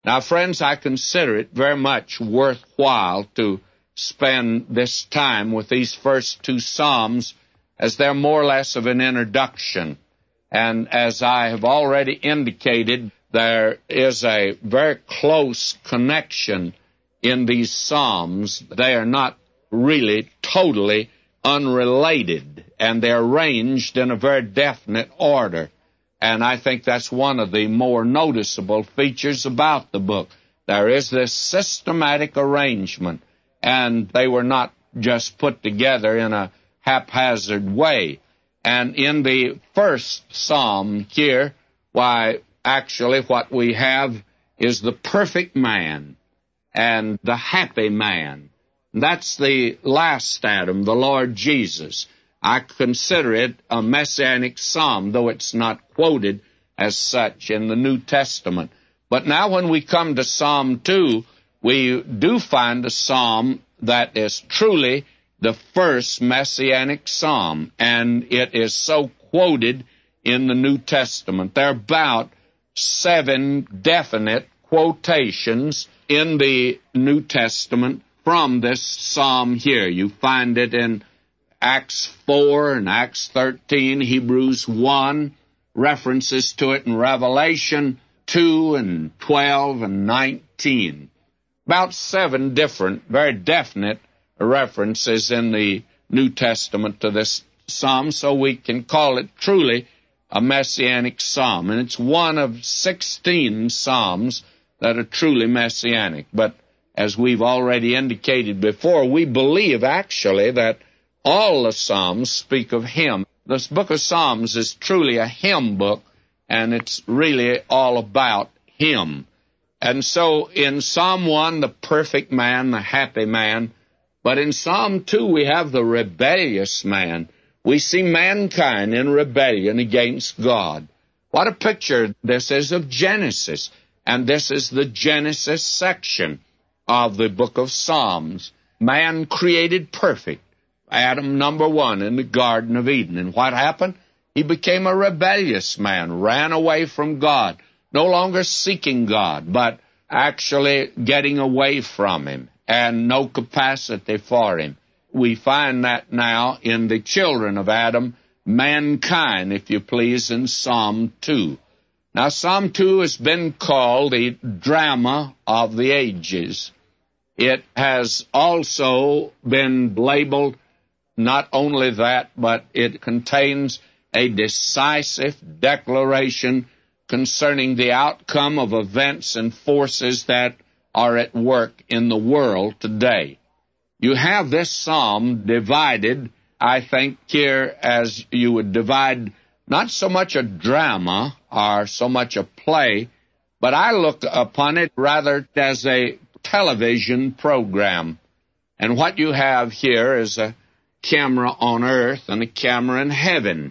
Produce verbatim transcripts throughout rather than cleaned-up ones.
Now, friends, I consider it very much worthwhile to spend this time with these first two Psalms, as they're more or less of an introduction. And as I have already indicated, there is a very close connection in these Psalms. They are not really totally unrelated, and they're arranged in a very definite order. And I think that's one of the more noticeable features about the book. There is this systematic arrangement, and they were not just put together in a haphazard way. And in the first Psalm here, why, actually what we have is the perfect man and the happy man. That's the last Adam, the Lord Jesus. I consider it a messianic psalm, though it's not quoted as such in the New Testament. But now when we come to Psalm two, we do find a psalm that is truly the first messianic psalm, and it is so quoted in the New Testament. There are about seven definite quotations in the New Testament from this psalm here. You find it in Acts four and Acts thirteen, Hebrews one, references to it in Revelation two and twelve and nineteen. About seven different, very definite references in the New Testament to this psalm, so we can call it truly a messianic psalm. And it's one of sixteen psalms that are truly messianic. But as we've already indicated before, we believe actually that all the Psalms speak of Him. This book of Psalms is truly a hymn book, and it's really all about Him. And so in Psalm one, the perfect man, the happy man. But in Psalm two, we have the rebellious man. We see mankind in rebellion against God. What a picture this is of Genesis. And this is the Genesis section of the book of Psalms. Man created perfect. Adam, number one, in the Garden of Eden. And what happened? He became a rebellious man, ran away from God, no longer seeking God, but actually getting away from Him, and no capacity for Him. We find that now in the children of Adam, mankind, if you please, in Psalm two. Now, Psalm two has been called the drama of the ages. It has also been labeled not only that, but it contains a decisive declaration concerning the outcome of events and forces that are at work in the world today. You have this psalm divided, I think, here as you would divide not so much a drama or so much a play, but I look upon it rather as a television program. And what you have here is a camera on earth and a camera in heaven.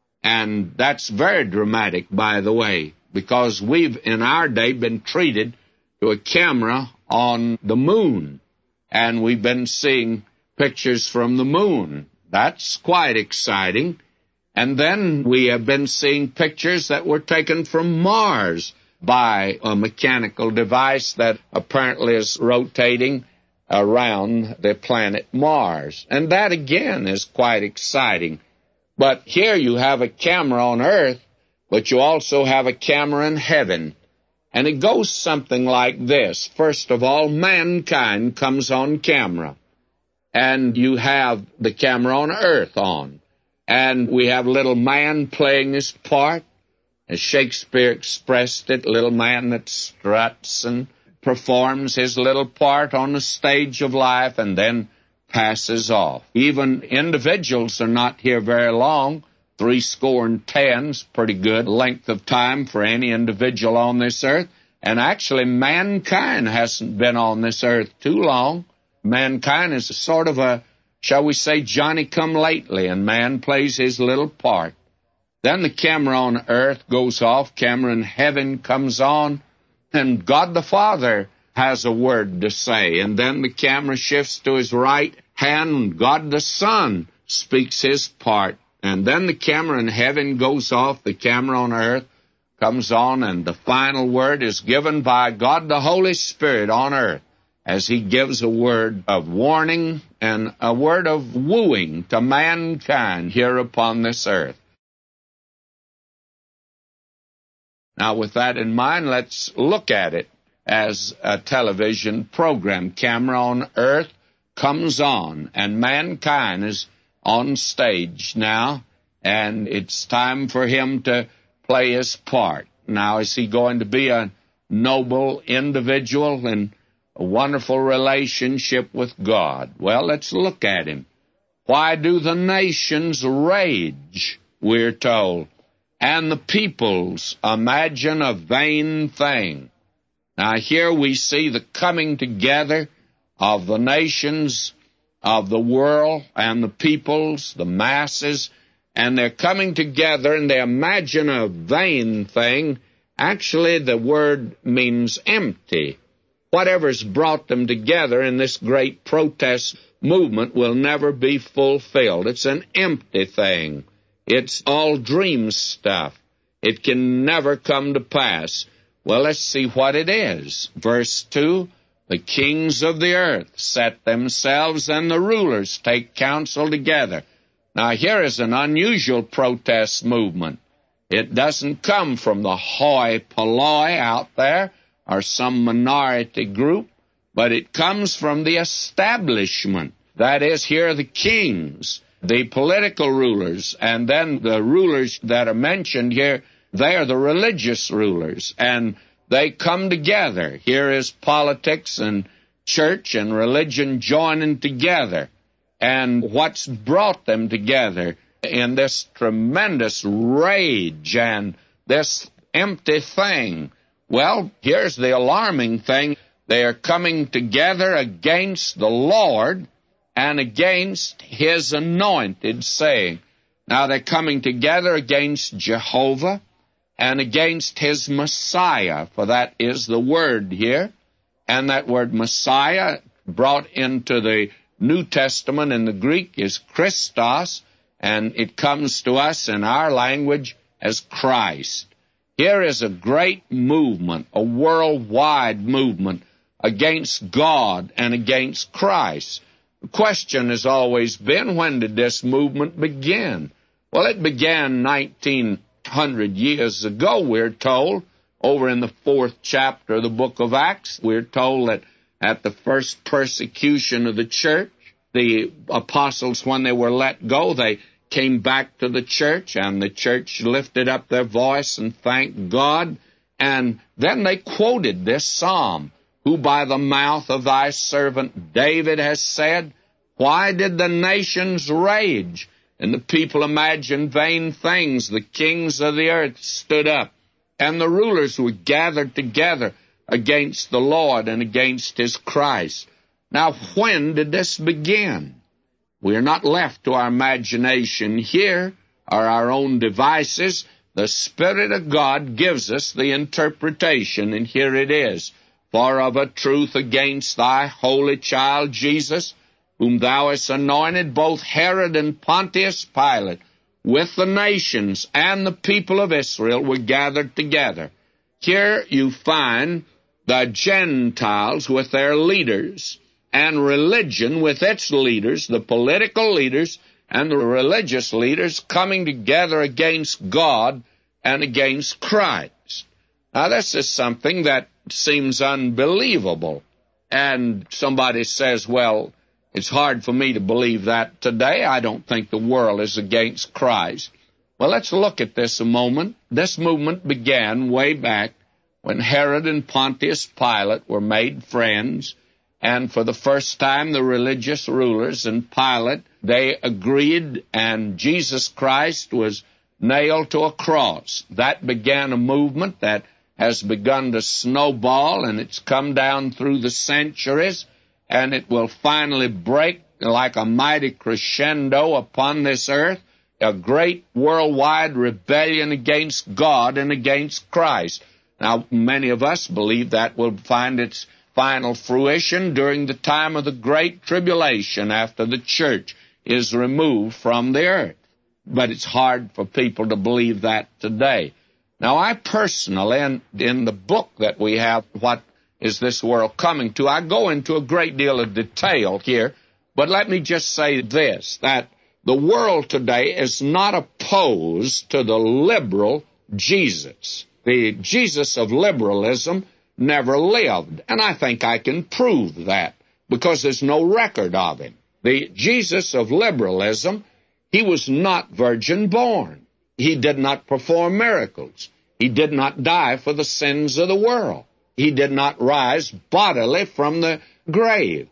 And that's very dramatic, by the way, because we've in our day been treated to a camera on the moon, and we've been seeing pictures from the moon. That's quite exciting. And then we have been seeing pictures that were taken from Mars by a mechanical device that apparently is rotating around the planet Mars. And that, again, is quite exciting. But here you have a camera on earth, but you also have a camera in heaven. And it goes something like this. First of all, mankind comes on camera. And you have the camera on earth on. And we have little man playing his part. As Shakespeare expressed it, little man that struts and performs his little part on the stage of life and then passes off. Even individuals are not here very long. Three score and ten's pretty good length of time for any individual on this earth. And actually, mankind hasn't been on this earth too long. Mankind is a sort of a, shall we say, Johnny-come-lately, and man plays his little part. Then the camera on earth goes off, camera in heaven comes on, and God the Father has a word to say. And then the camera shifts to His right hand, and God the Son speaks His part. And then the camera in heaven goes off, the camera on earth comes on, and the final word is given by God the Holy Spirit on earth as he gives a word of warning and a word of wooing to mankind here upon this earth. Now, with that in mind, let's look at it as a television program. Camera on earth comes on, and mankind is on stage now, and it's time for him to play his part. Now, is he going to be a noble individual in a wonderful relationship with God? Well, let's look at him. Why do the nations rage, we're told, and the peoples imagine a vain thing? Now, here we see the coming together of the nations of the world and the peoples, the masses, and they're coming together and they imagine a vain thing. Actually, the word means empty. Whatever's brought them together in this great protest movement will never be fulfilled. It's an empty thing. It's all dream stuff. It can never come to pass. Well, let's see what it is. Verse two, the kings of the earth set themselves, and the rulers take counsel together. Now, here is an unusual protest movement. It doesn't come from the hoi polloi out there or some minority group, but it comes from the establishment. That is, here are the kings, the political rulers, and then the rulers that are mentioned here, they are the religious rulers, and they come together. Here is politics and church and religion joining together. And what's brought them together in this tremendous rage and this empty thing? Well, here's the alarming thing. They are coming together against the Lord and against his anointed, saying, now they're coming together against Jehovah and against his Messiah, for that is the word here. And that word Messiah, brought into the New Testament in the Greek, is Christos, and it comes to us in our language as Christ. Here is a great movement, a worldwide movement against God and against Christ. The question has always been, when did this movement begin? Well, it began nineteen hundred years ago, we're told. Over in the fourth chapter of the book of Acts, we're told that at the first persecution of the church, the apostles, when they were let go, they came back to the church, and the church lifted up their voice and thanked God. And then they quoted this psalm, who by the mouth of thy servant David has said, why did the nations rage? And the people imagined vain things. The kings of the earth stood up, and the rulers were gathered together against the Lord and against his Christ. Now, when did this begin? We are not left to our imagination here or our own devices. The Spirit of God gives us the interpretation, and here it is. For of a truth against thy holy child Jesus, whom thou hast anointed, both Herod and Pontius Pilate, with the nations and the people of Israel, were gathered together. Here you find the Gentiles with their leaders, and religion with its leaders, the political leaders and the religious leaders, coming together against God and against Christ. Now, this is something that seems unbelievable. And somebody says, well, it's hard for me to believe that today. I don't think the world is against Christ. Well, let's look at this a moment. This movement began way back when Herod and Pontius Pilate were made friends. And for the first time, the religious rulers and Pilate, they agreed, and Jesus Christ was nailed to a cross. That began a movement that has begun to snowball, and it's come down through the centuries, and it will finally break like a mighty crescendo upon this earth, a great worldwide rebellion against God and against Christ. Now, many of us believe that will find its final fruition during the time of the Great Tribulation, after the church is removed from the earth. But it's hard for people to believe that today. Now, I personally, and in the book that we have, What Is This World Coming To?, I go into a great deal of detail here, but let me just say this, that the world today is not opposed to the liberal Jesus. The Jesus of liberalism never lived, and I think I can prove that because there's no record of him. The Jesus of liberalism, he was not virgin born. He did not perform miracles. He did not die for the sins of the world. He did not rise bodily from the grave.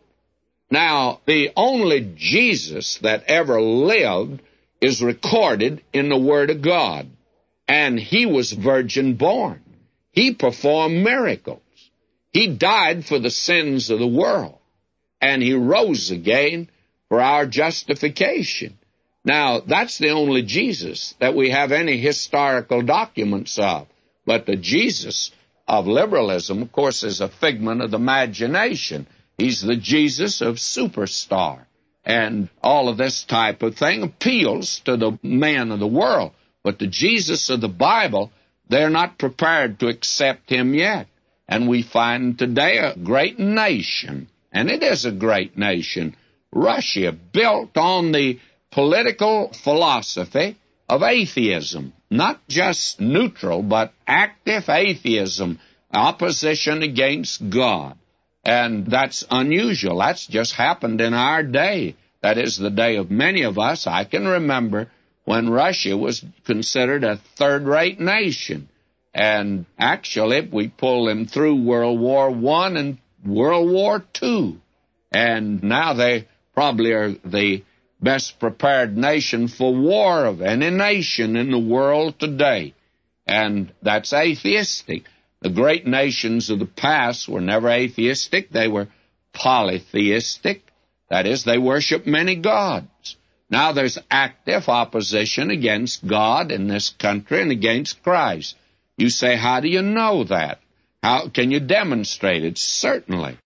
Now, the only Jesus that ever lived is recorded in the Word of God, and he was virgin born. He performed miracles. He died for the sins of the world, and he rose again for our justification. Now, that's the only Jesus that we have any historical documents of. But the Jesus of liberalism, of course, is a figment of the imagination. He's the Jesus of superstar. And all of this type of thing appeals to the men of the world. But the Jesus of the Bible, they're not prepared to accept him yet. And we find today a great nation, and it is a great nation, Russia, built on the political philosophy of atheism, not just neutral, but active atheism, opposition against God. And that's unusual. That's just happened in our day. That is the day of many of us. I can remember when Russia was considered a third-rate nation. And actually, we pulled them through World War One and World War Two. And now they probably are the best prepared nation for war of any nation in the world today. And that's atheistic. The great nations of the past were never atheistic. They were polytheistic. That is, they worship many gods. Now there's active opposition against God in this country and against Christ. You say, how do you know that? How can you demonstrate it? Certainly.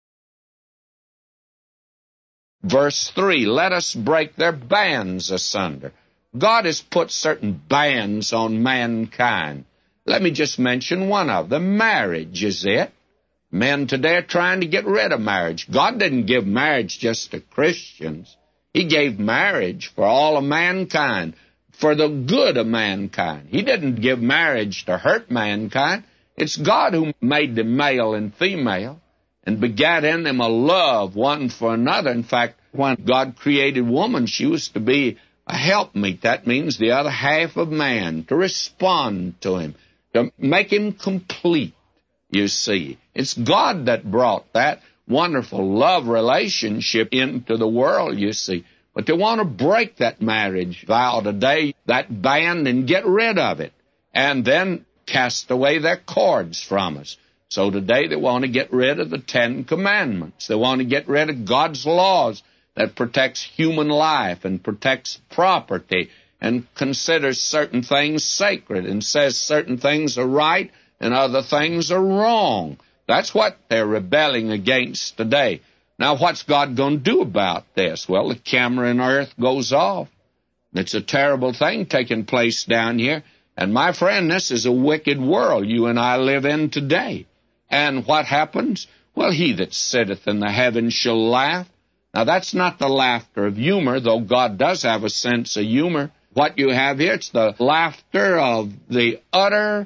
Verse three, let us break their bands asunder. God has put certain bands on mankind. Let me just mention one of them. Marriage is it. Men today are trying to get rid of marriage. God didn't give marriage just to Christians. He gave marriage for all of mankind, for the good of mankind. He didn't give marriage to hurt mankind. It's God who made them male and female and begat in them a love one for another. In fact, when God created woman, she was to be a helpmeet. That means the other half of man, to respond to him, to make him complete, you see. It's God that brought that wonderful love relationship into the world, you see. But they want to break that marriage vow today, that band, and get rid of it, and then cast away their cords from us. So today they want to get rid of the Ten Commandments. They want to get rid of God's laws that protects human life and protects property and considers certain things sacred and says certain things are right and other things are wrong. That's what they're rebelling against today. Now, what's God going to do about this? Well, the camera in earth goes off. It's a terrible thing taking place down here. And, my friend, this is a wicked world you and I live in today. And what happens? Well, he that sitteth in the heavens shall laugh. Now, that's not the laughter of humor, though God does have a sense of humor. What you have here, it's the laughter of the utter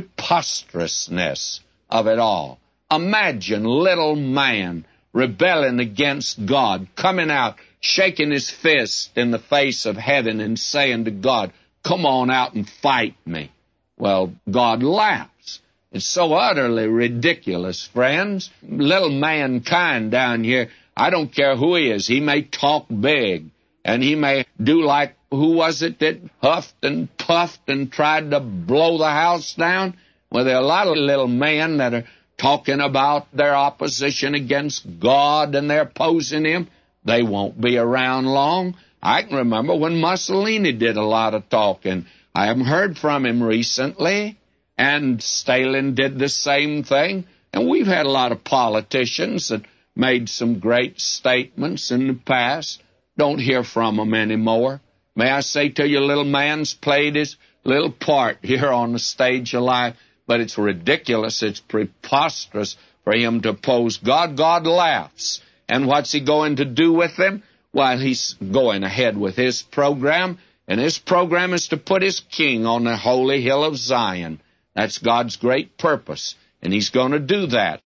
preposterousness of it all. Imagine little man rebelling against God, coming out, shaking his fist in the face of heaven and saying to God, come on out and fight me. Well, God laughs. It's so utterly ridiculous, friends. Little mankind down here, I don't care who he is. He may talk big, and he may do like, who was it that huffed and puffed and tried to blow the house down? Well, there are a lot of little men that are talking about their opposition against God and they're opposing him. They won't be around long. I can remember when Mussolini did a lot of talking. I haven't heard from him recently. And Stalin did the same thing. And we've had a lot of politicians that made some great statements in the past. Don't hear from them anymore. May I say to you, little man's played his little part here on the stage of life, but it's ridiculous, it's preposterous for him to oppose God. God laughs. And what's he going to do with them? Well, he's going ahead with his program, and his program is to put his king on the holy hill of Zion. That's God's great purpose, and he's going to do that.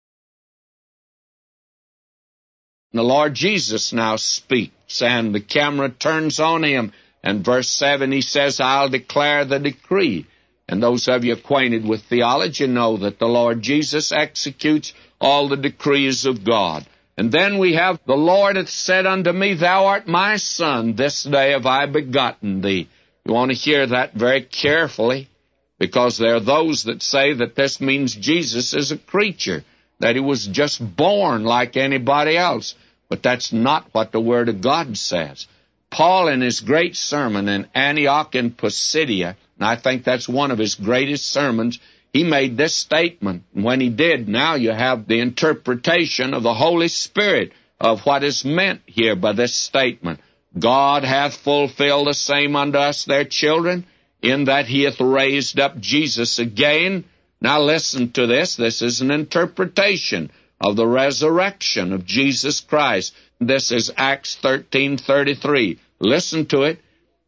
The Lord Jesus now speaks, and the camera turns on him. And verse seven, he says, I'll declare the decree. And those of you acquainted with theology know that the Lord Jesus executes all the decrees of God. And then we have, the Lord hath said unto me, Thou art my son, this day have I begotten thee. You want to hear that very carefully, because there are those that say that this means Jesus is a creature, that he was just born like anybody else. But that's not what the Word of God says. Paul, in his great sermon in Antioch in Pisidia, and I think that's one of his greatest sermons, he made this statement. And when he did, now you have the interpretation of the Holy Spirit of what is meant here by this statement. God hath fulfilled the same unto us, their children, in that he hath raised up Jesus again. Now listen to this. This is an interpretation of the resurrection of Jesus Christ. This is Acts thirteen thirty-three. Listen to it.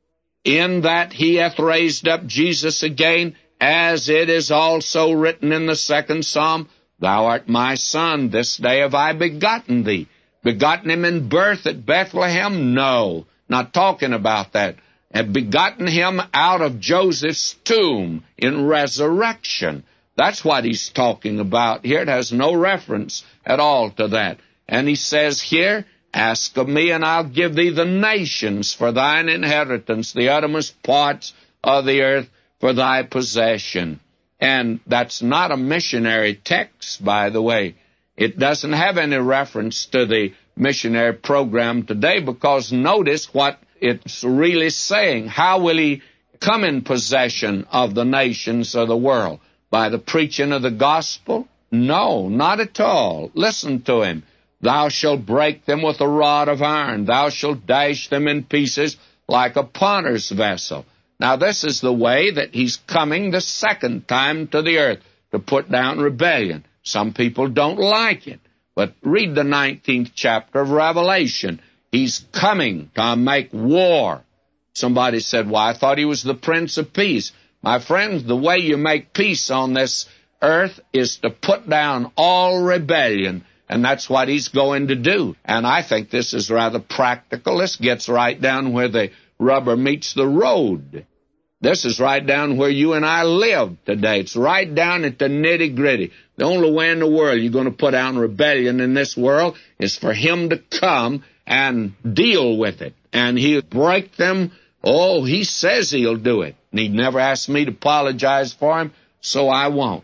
In that he hath raised up Jesus again, as it is also written in the second Psalm, Thou art my son, this day have I begotten thee. Begotten him in birth at Bethlehem? No, not talking about that. Have begotten him out of Joseph's tomb in resurrection. That's what he's talking about here. It has no reference at all to that. And he says here, Ask of me, and I'll give thee the nations for thine inheritance, the uttermost parts of the earth for thy possession. And that's not a missionary text, by the way. It doesn't have any reference to the missionary program today, because notice what it's really saying. How will he come in possession of the nations of the world? By the preaching of the gospel? No, not at all. Listen to him. Thou shalt break them with a rod of iron. Thou shalt dash them in pieces like a potter's vessel. Now, this is the way that he's coming the second time to the earth, to put down rebellion. Some people don't like it, but read the nineteenth chapter of Revelation. He's coming to make war. Somebody said, well, I thought he was the Prince of Peace. My friends, the way you make peace on this earth is to put down all rebellion, and that's what he's going to do. And I think this is rather practical. This gets right down where the rubber meets the road. This is right down where you and I live today. It's right down at the nitty-gritty. The only way in the world you're going to put down rebellion in this world is for him to come and deal with it. And he'll break them. Oh, he says he'll do it. And he never asked me to apologize for him, so I won't.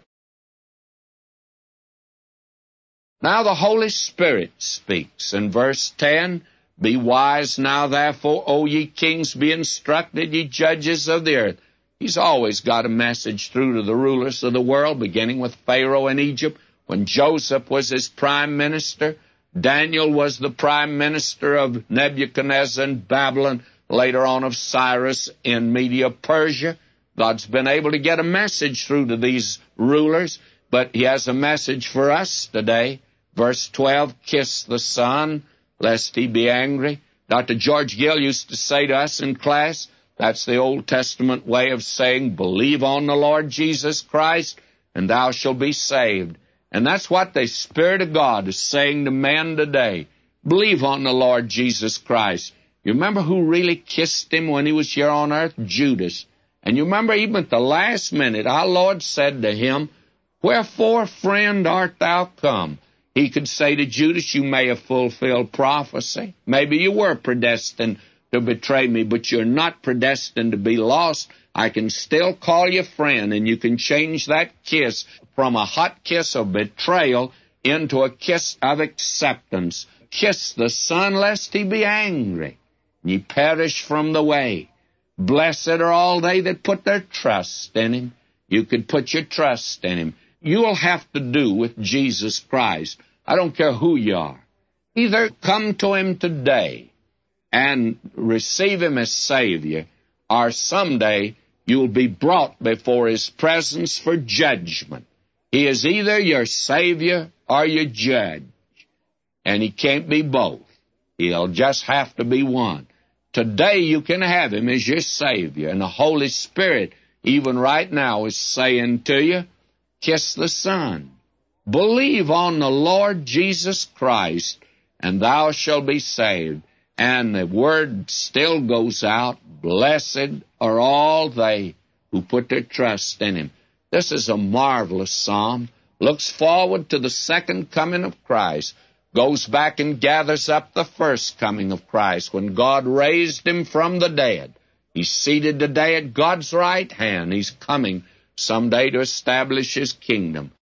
Now the Holy Spirit speaks in verse ten. Be wise now, therefore, O ye kings, be instructed, ye judges of the earth. He's always got a message through to the rulers of the world, beginning with Pharaoh in Egypt, when Joseph was his prime minister. Daniel was the prime minister of Nebuchadnezzar in Babylon, later on of Cyrus in Media Persia. God's been able to get a message through to these rulers, but he has a message for us today. Verse twelve, kiss the Son, lest he be angry. Doctor George Gill used to say to us in class, that's the Old Testament way of saying, believe on the Lord Jesus Christ, and thou shalt be saved. And that's what the Spirit of God is saying to men today. Believe on the Lord Jesus Christ. You remember who really kissed him when he was here on earth? Judas. And you remember even at the last minute, our Lord said to him, wherefore, friend, art thou come? He could say to Judas, you may have fulfilled prophecy. Maybe you were predestined to betray me, but you're not predestined to be lost. I can still call you friend, and you can change that kiss from a hot kiss of betrayal into a kiss of acceptance. Kiss the Son, lest he be angry. Ye perish from the way. Blessed are all they that put their trust in him. You could put your trust in him. You'll have to do with Jesus Christ. I don't care who you are. Either come to him today and receive him as Savior, or someday you'll be brought before His presence for judgment. He is either your Savior or your judge, and He can't be both. He'll just have to be one. Today you can have Him as your Savior, and the Holy Spirit, even right now, is saying to you, kiss the Son. Believe on the Lord Jesus Christ, and thou shalt be saved. And the word still goes out, blessed are all they who put their trust in Him. This is a marvelous psalm. Looks forward to the second coming of Christ. Goes back and gathers up the first coming of Christ when God raised Him from the dead. He's seated today at God's right hand. He's coming someday to establish His kingdom.